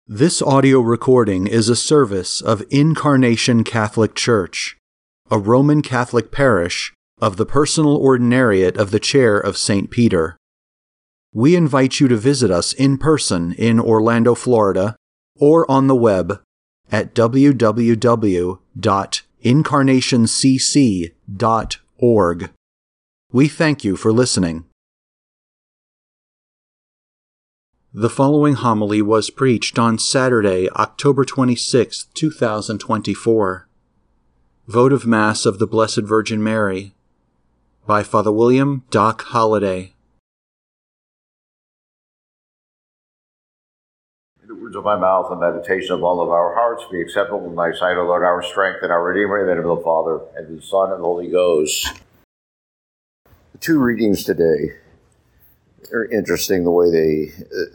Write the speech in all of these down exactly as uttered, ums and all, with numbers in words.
This audio recording is a service of Incarnation Catholic Church, a Roman Catholic parish of the Personal Ordinariate of the Chair of Saint Peter. We invite you to visit us in person in Orlando, Florida, or on the web at w w w dot incarnation c c dot org. We thank you for listening. The following homily was preached on Saturday, October twenty-sixth, two thousand twenty-four. Votive Mass of the Blessed Virgin Mary by Father William Doc Holliday. The words of my mouth and meditation of all of our hearts be acceptable in thy sight, O Lord, our strength and our Redeemer, in the name of the Father, and the Son, and the Holy Ghost. The two readings today are interesting the way they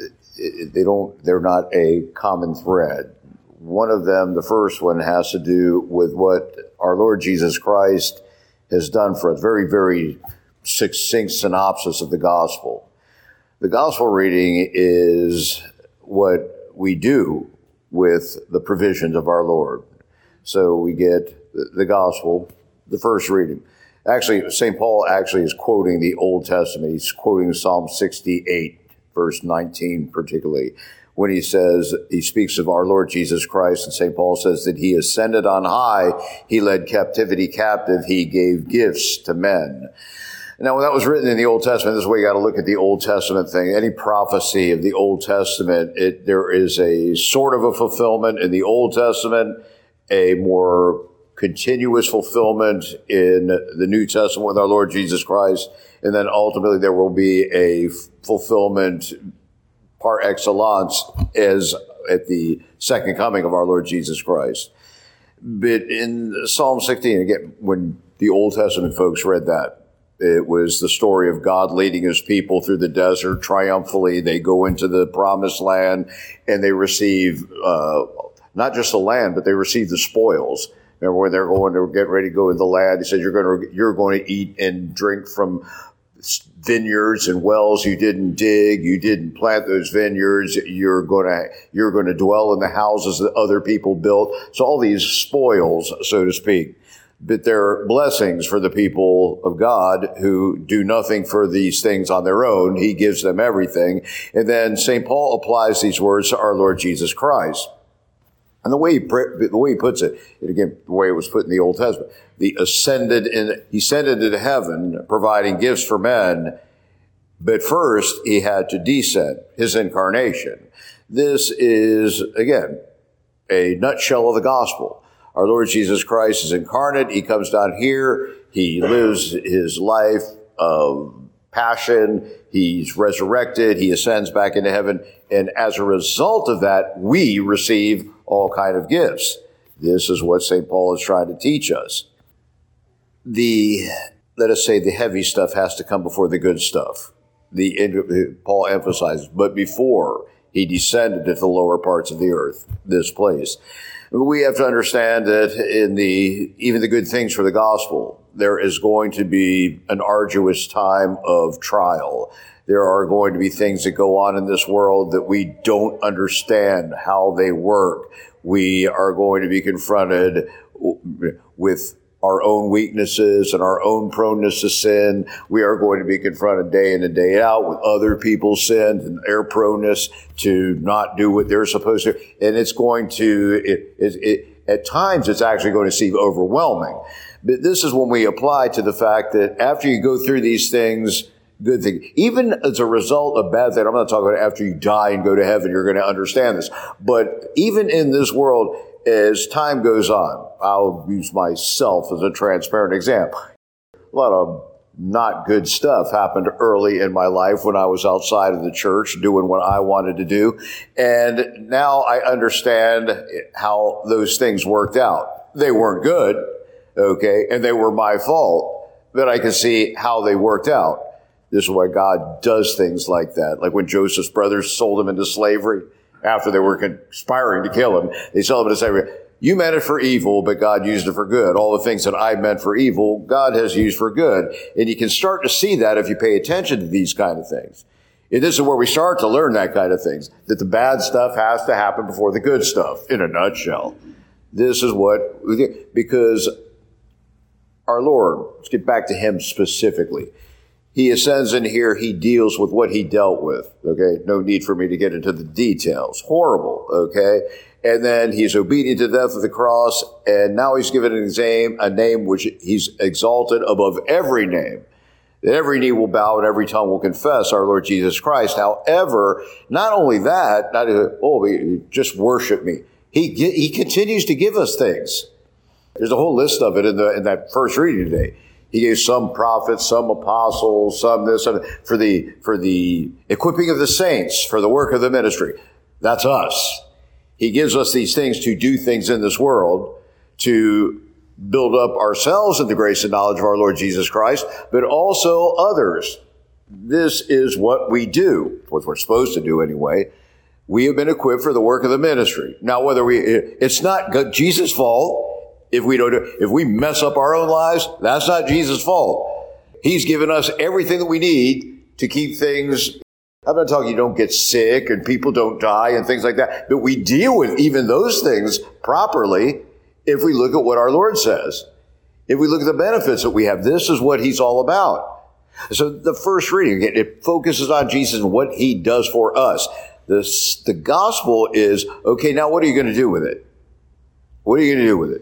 uh, they don't they're not a common thread. One of them, the first one, has to do with what our Lord Jesus Christ has done for us. Very, very succinct synopsis of the gospel. The gospel reading is what we do with the provisions of our Lord. So we get the, the gospel, the first reading. Actually, Saint Paul actually is quoting the Old Testament. He's quoting Psalm sixty-eight, verse nineteen particularly, when he says, he speaks of our Lord Jesus Christ, and Saint Paul says that he ascended on high, he led captivity captive, he gave gifts to men. Now, when that was written in the Old Testament, this is where you got to look at the Old Testament thing. Any prophecy of the Old Testament, it, there is a sort of a fulfillment in the Old Testament, a more continuous fulfillment in the New Testament with our Lord Jesus Christ, and then ultimately there will be a fulfillment par excellence as at the second coming of our Lord Jesus Christ. But in Psalm sixteen, again, when the Old Testament folks read that, it was the story of God leading his people through the desert triumphantly. They go into the promised land and they receive uh, not just the land, but they receive the spoils. Remember when they're going to get ready to go in the land, he said, you're going to, you're going to eat and drink from vineyards and wells you didn't dig. You didn't plant those vineyards. You're going to, you're going to dwell in the houses that other people built. So all these spoils, so to speak, but they're blessings for the people of God who do nothing for these things on their own. He gives them everything. And then Saint Paul applies these words to our Lord Jesus Christ. And the way he, the way he puts it, and again, the way it was put in the Old Testament, the ascended in, he ascended into heaven, providing gifts for men, but first he had to descend, his incarnation. This is, again, a nutshell of the gospel. Our Lord Jesus Christ is incarnate. He comes down here. He lives his life of passion. He's resurrected. He ascends back into heaven. And as a result of that, we receive all kind of gifts. This is what Saint Paul is trying to teach us. The, let us say, the heavy stuff has to come before the good stuff. The Paul emphasizes, but before he descended to the lower parts of the earth, this place. We have to understand that in the, even the good things for the gospel, there is going to be an arduous time of trial. There are going to be things that go on in this world that we don't understand how they work. We are going to be confronted with our own weaknesses and our own proneness to sin. We are going to be confronted day in and day out with other people's sins and their proneness to not do what they're supposed to. And it's going to, it, it, it, at times it's actually going to seem overwhelming. But this is when we apply to the fact that after you go through these things, good thing, even as a result of bad thing, I'm not talking about after you die and go to heaven, you're going to understand this. But even in this world, as time goes on, I'll use myself as a transparent example. A lot of not good stuff happened early in my life when I was outside of the church doing what I wanted to do. And now I understand how those things worked out. They weren't good, okay, and they were my fault, but I can see how they worked out. This is why God does things like that. Like when Joseph's brothers sold him into slavery after they were conspiring to kill him. They sold him into slavery. You meant it for evil, but God used it for good. All the things that I meant for evil, God has used for good. And you can start to see that if you pay attention to these kind of things. And this is where we start to learn that kind of things, that the bad stuff has to happen before the good stuff, in a nutshell. This is what, we do, because our Lord, let's get back to him specifically. He ascends in here, he deals with what he dealt with, okay? No need for me to get into the details. Horrible, okay? And then he's obedient to death of the cross, and now he's given a name, a name which he's exalted above every name. That every knee will bow and every tongue will confess our Lord Jesus Christ. However, not only that, not oh, just worship me. He he continues to give us things. There's a whole list of it in the in that first reading today. He gave some prophets, some apostles, some this, some, for the for the equipping of the saints, for the work of the ministry. That's us. He gives us these things to do things in this world, to build up ourselves in the grace and knowledge of our Lord Jesus Christ, but also others. This is what we do, what we're supposed to do anyway. We have been equipped for the work of the ministry. Now, whether we, it's not Jesus' fault if we don't, if we mess up our own lives, that's not Jesus' fault. He's given us everything that we need to keep things. I'm not talking you don't get sick and people don't die and things like that, but we deal with even those things properly if we look at what our Lord says. If we look at the benefits that we have, this is what he's all about. So the first reading, it focuses on Jesus and what he does for us. This, the gospel is, okay, now what are you going to do with it? What are you going to do with it?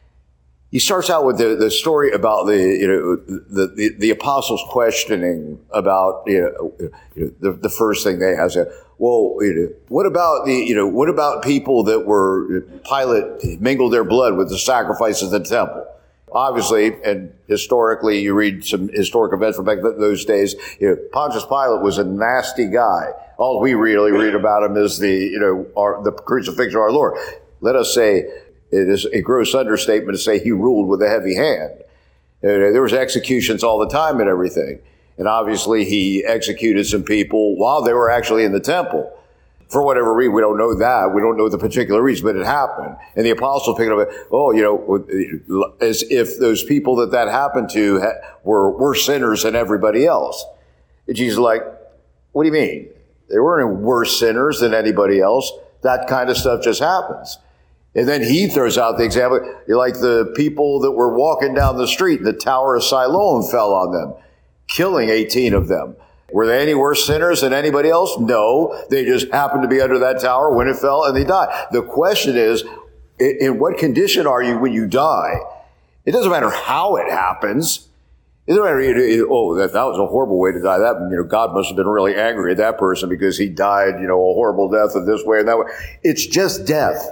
He starts out with the, the story about the, you know, the, the, the apostles questioning about, you know, you know the, the first thing they ask, well, you know, what about the, you know, what about people that were, Pilate mingled their blood with the sacrifices in the temple? Obviously, and historically, you read some historic events from back those days, you know, Pontius Pilate was a nasty guy. All we really read about him is the, you know, our, the crucifixion of our Lord. Let us say, it is a gross understatement to say he ruled with a heavy hand. There was executions all the time and everything. And obviously he executed some people while they were actually in the temple. For whatever reason, we don't know that. We don't know the particular reason, but it happened. And the apostles picked up, oh, you know, as if those people that that happened to were worse sinners than everybody else. And Jesus is like, what do you mean? They weren't any worse sinners than anybody else. That kind of stuff just happens. And then he throws out the example, like the people that were walking down the street, the Tower of Siloam fell on them, killing eighteen of them. Were they any worse sinners than anybody else? No. They just happened to be under that tower when it fell and they died. The question is, in what condition are you when you die? It doesn't matter how it happens. It doesn't matter, oh, that, that was a horrible way to die. That, you know, God must have been really angry at that person because he died, you know, a horrible death of this way and that way. It's just death.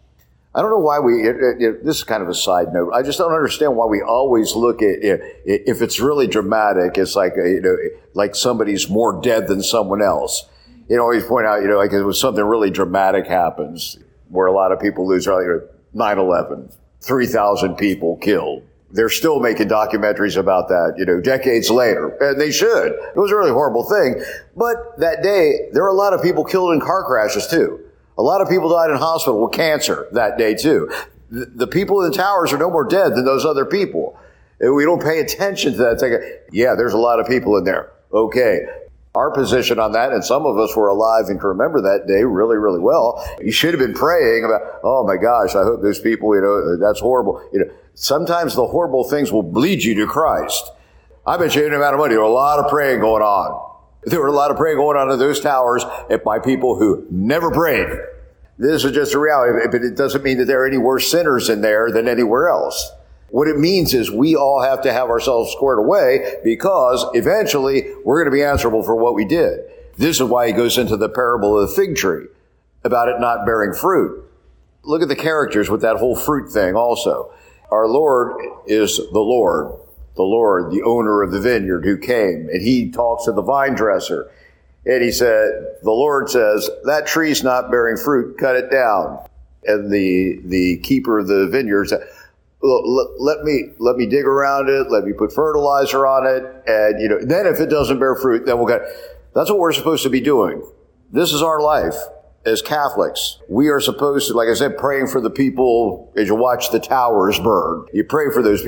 I don't know why we, it, it, it, this is kind of a side note. I just don't understand why we always look at, it, if it's really dramatic, it's like, a, you know, like somebody's more dead than someone else. You know, always point out, you know, like it was something really dramatic happens where a lot of people lose, you know, nine eleven, three thousand people killed. They're still making documentaries about that, you know, decades later. And they should. It was a really horrible thing. But that day, there were a lot of people killed in car crashes too. A lot of people died in hospital with cancer that day too. The, the people in the towers are no more dead than those other people. And we don't pay attention to that. It's like, yeah, there's a lot of people in there. Okay. Our position on that, and some of us were alive and can remember that day really, really well. You should have been praying about, oh my gosh, I hope those people, you know, that's horrible. You know, sometimes the horrible things will lead you to Christ. I bet you any amount of money, there were a lot of praying going on. There were a lot of praying going on in those towers by people who never prayed. This is just a reality, but it doesn't mean that there are any worse sinners in there than anywhere else. What it means is we all have to have ourselves squared away because eventually we're going to be answerable for what we did. This is why he goes into the parable of the fig tree, about it not bearing fruit. Look at the characters with that whole fruit thing also. Our Lord is the Lord. The Lord, the owner of the vineyard who came, and he talks to the vine dresser. And he said, the Lord says, that tree's not bearing fruit, cut it down. And the, the keeper of the vineyard said, let, let me, let me dig around it, let me put fertilizer on it. And, you know, then if it doesn't bear fruit, then we'll get it. That's what we're supposed to be doing. This is our life as Catholics. We are supposed to, like I said, praying for the people as you watch the towers burn. You pray for those people.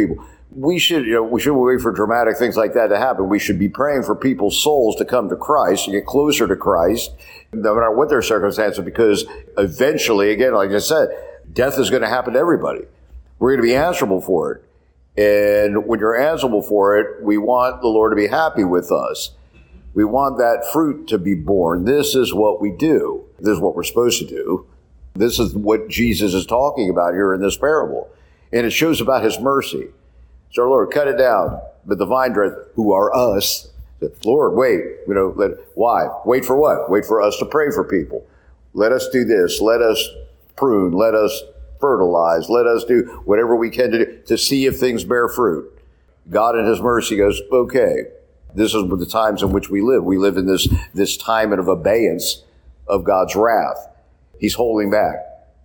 We should, you know, we shouldn't wait for dramatic things like that to happen. We should be praying for people's souls to come to Christ, to get closer to Christ, no matter what their circumstances, because eventually, again, like I said, death is going to happen to everybody. We're going to be answerable for it. And when you're answerable for it, we want the Lord to be happy with us. We want that fruit to be born. This is what we do. This is what we're supposed to do. This is what Jesus is talking about here in this parable. And it shows about his mercy. So, Lord, cut it down. But the vine dresser, who are us, said, Lord, wait. You know, let, why? Wait for what? Wait for us to pray for people. Let us do this. Let us prune. Let us fertilize. Let us do whatever we can to do to see if things bear fruit. God in his mercy goes, okay, this is the times in which we live. We live in this, this time of abeyance of God's wrath. He's holding back.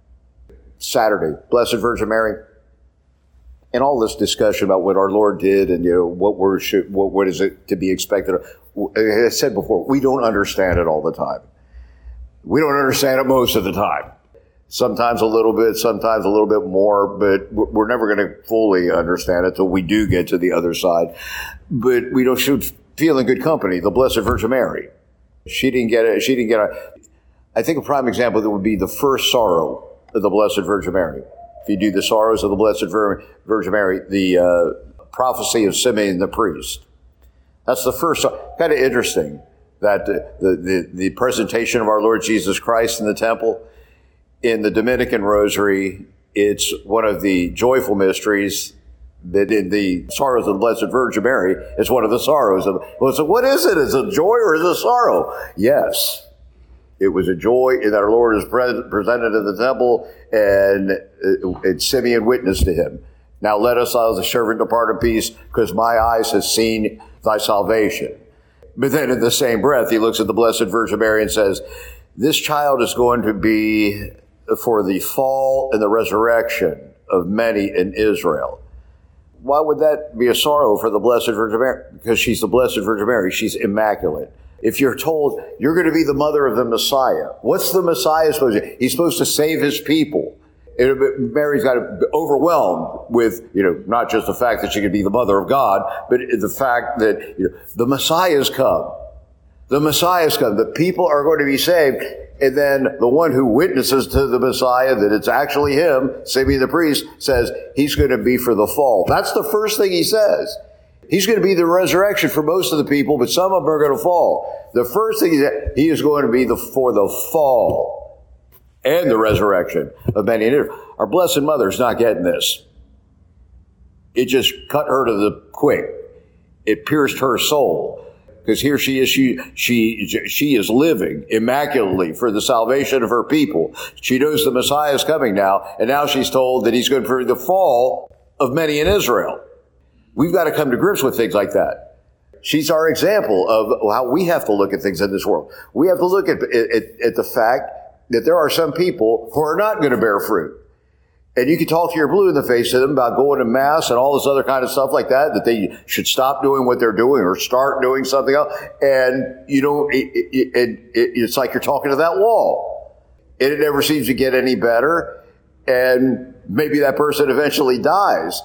Saturday, Blessed Virgin Mary. And all this discussion about what our Lord did and, you know, what we're, what, what is it to be expected. As I said before, we don't understand it all the time. We don't understand it most of the time. Sometimes a little bit, sometimes a little bit more, but we're never going to fully understand it till we do get to the other side. But we don't should feel in good company. The Blessed Virgin Mary. She didn't get it. She didn't get it. I think a prime example that would be the first sorrow of the Blessed Virgin Mary. If you do the sorrows of the Blessed Virgin Mary, the uh, prophecy of Simeon the priest. That's the first. Kind of interesting that the, the, the presentation of our Lord Jesus Christ in the temple, in the Dominican Rosary, it's one of the joyful mysteries. That in the sorrows of the Blessed Virgin Mary, it's one of the sorrows of. Well, so what is it? Is it joy or is it sorrow? Yes. It was a joy that our Lord is pre- presented in the temple, and, and Simeon witnessed to him. Now let us, as a servant, depart in peace, because my eyes have seen thy salvation. But then in the same breath, he looks at the Blessed Virgin Mary and says, this child is going to be for the fall and the resurrection of many in Israel. Why would that be a sorrow for the Blessed Virgin Mary? Because she's the Blessed Virgin Mary. She's immaculate. If you're told you're going to be the mother of the Messiah, what's the Messiah supposed to do? He's supposed to save his people. And Mary's got to be overwhelmed with, you know, not just the fact that she could be the mother of God, but the fact that, you know, the Messiah's come. The Messiah's come. The people are going to be saved. And then the one who witnesses to the Messiah that it's actually him, Simeon the priest, says he's going to be for the fall. That's the first thing he says. He's going to be the resurrection for most of the people, but some of them are going to fall. The first thing he said, he is going to be the, for the fall and the resurrection of many. Our Blessed Mother's not getting this. It just cut her to the quick. It pierced her soul. Because here she is, she, she, she is living immaculately for the salvation of her people. She knows the Messiah is coming now, and now she's told that he's going to be the fall of many in Israel. We've got to come to grips with things like that. She's our example of how we have to look at things in this world. We have to look at, at, at the fact that there are some people who are not going to bear fruit. And you can talk to your blue in the face to them about going to mass and all this other kind of stuff like that, that they should stop doing what they're doing or start doing something else. And, you know, it, it, it, it, it's like you're talking to that wall. And it never seems to get any better. And maybe that person eventually dies.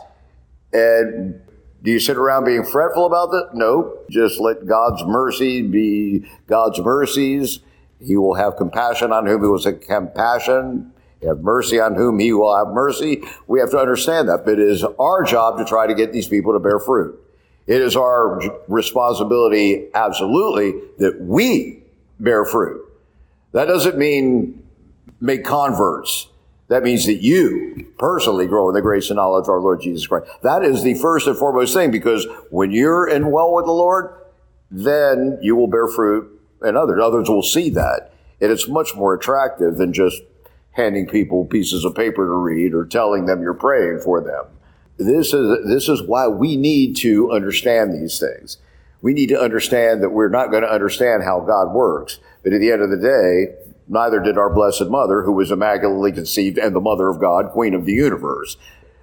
And do you sit around being fretful about that? No. Just let God's mercy be God's mercies. He will have compassion on whom he will have compassion. Have mercy on whom he will have mercy. We have to understand that. But it is our job to try to get these people to bear fruit. It is our responsibility, absolutely, that we bear fruit. That doesn't mean make converts. That means that you personally grow in the grace and knowledge of our Lord Jesus Christ. That is the first and foremost thing, because when you're in well with the Lord, then you will bear fruit, and others. Others will see that. And it's much more attractive than just handing people pieces of paper to read or telling them you're praying for them. This is, this is why we need to understand these things. We need to understand that we're not going to understand how God works. But at the end of the day, neither did our Blessed Mother, who was immaculately conceived and the Mother of God, Queen of the universe.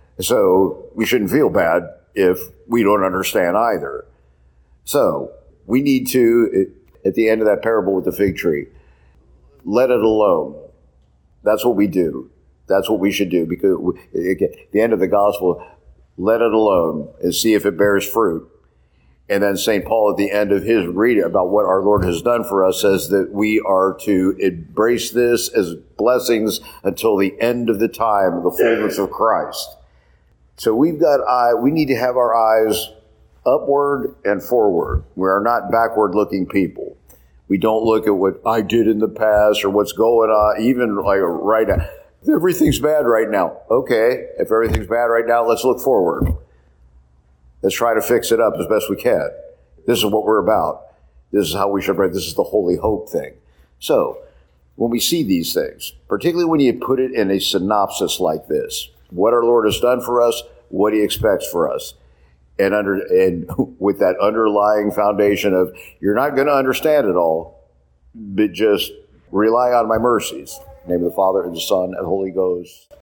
So we shouldn't feel bad if we don't understand either. So we need to, at the end of that parable with the fig tree, let it alone. That's what we do. That's what we should do, because we, at the end of the gospel, let it alone and see if it bears fruit. And then Saint Paul, at the end of his reading about what our Lord has done for us, says that we are to embrace this as blessings until the end of the time, the fullness of Christ. So we've got eye, we need to have our eyes upward and forward. We are not backward-looking people. We don't look at what I did in the past or what's going on, even like right now. Everything's bad right now. Okay, if everything's bad right now, let's look forward. Let's try to fix it up as best we can. This is what we're about. This is how we should write. This is the holy hope thing. So, when we see these things, particularly when you put it in a synopsis like this, what our Lord has done for us, what he expects for us, and under and with that underlying foundation of, you're not going to understand it all, but just rely on my mercies. In the name of the Father, and the Son, and the Holy Ghost.